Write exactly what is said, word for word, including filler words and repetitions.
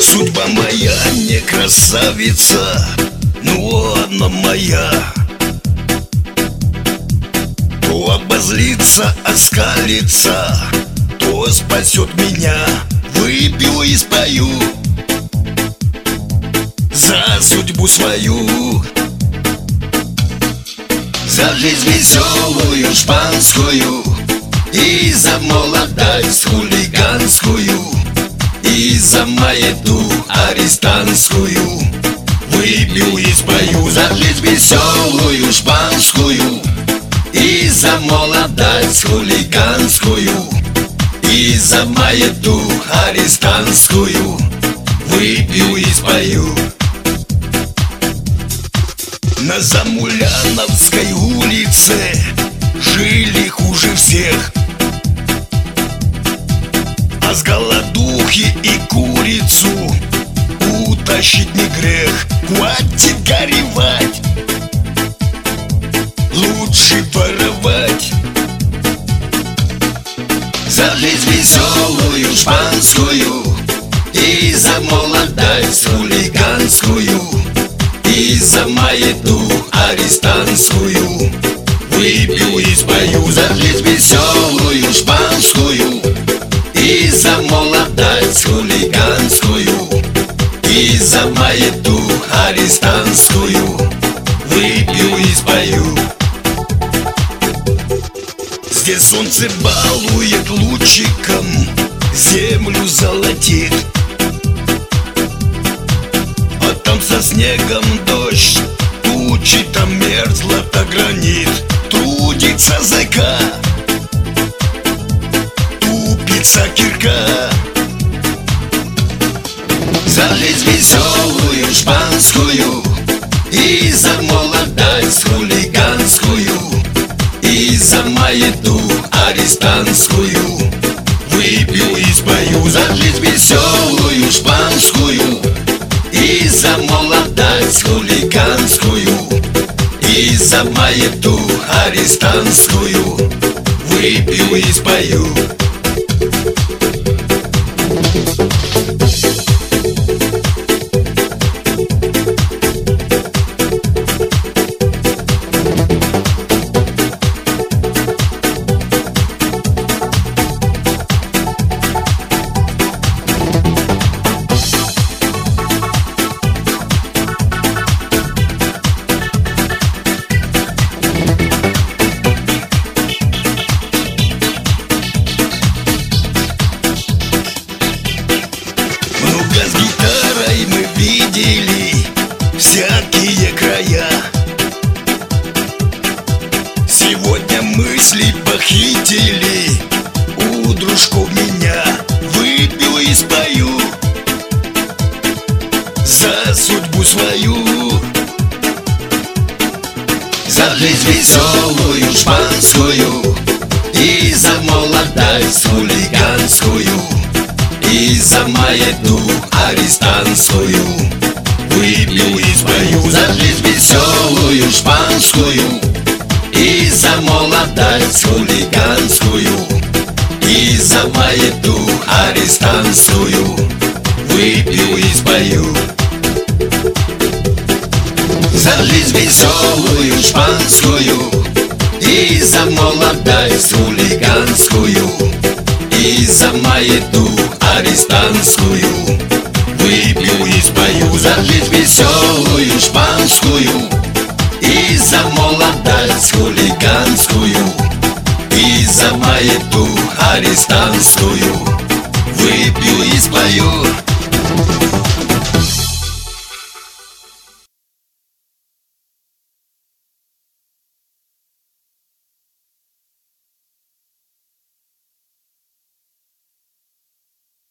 Судьба моя не красавица, но она моя. То обозлится, оскалится, то спасет меня. Выпью и спою за судьбу свою, за жизнь веселую, шпанскую, и за молодость хулиганскую, и за маяту арестантскую. Выпью и спою за жизнь веселую, шпанскую, и за молодость хулиганскую, и за маяту арестантскую. Выпью и спою. На Замуляновской улице жили хуже всех, а с голодухи и курицу утащить не грех. Хватит горевать, лучше воровать. За жизнь веселую, шпанскую, и за молодость хулиганскую, и за маяту арестантскую. Выпью и спою за жизнь веселую, шпанскую, и за молодость хулиганскую, и за маяту арестантскую. Выпью и спою. Здесь солнце балует лучиком, землю золотит, а там со снегом дождь, тучи там мерзлота гранит. Трудится зэка, тупица кирка, за жизнь веселую, шпанскую, и за молодость хулиганскую, и за маяту арестантскую. Выпью и спою за жизнь веселую, шпанскую, и за молодость хулиганскую, и за маяту арестантскую. Выпью и спою. С гитарой мы видели всякие края. Сегодня мысли похитили у дружков меня. Выпью и спою за судьбу свою, за жизнь веселую, шпанскую, и за молодость хулиганскую, и за маяту арестантскую. Выпью и спою за жизнь веселую, шпанскую, и за молодость хулиганскую, и за маяту арестантскую. Выпью и спою. За жизнь веселую, шпанскую, и за молодость хулиганскую, и за маяту арестантскую. Выпью и спою за жизнь веселую, шпанскую, и за молодость хулиганскую, и за маяту арестантскую. Выпью и спою.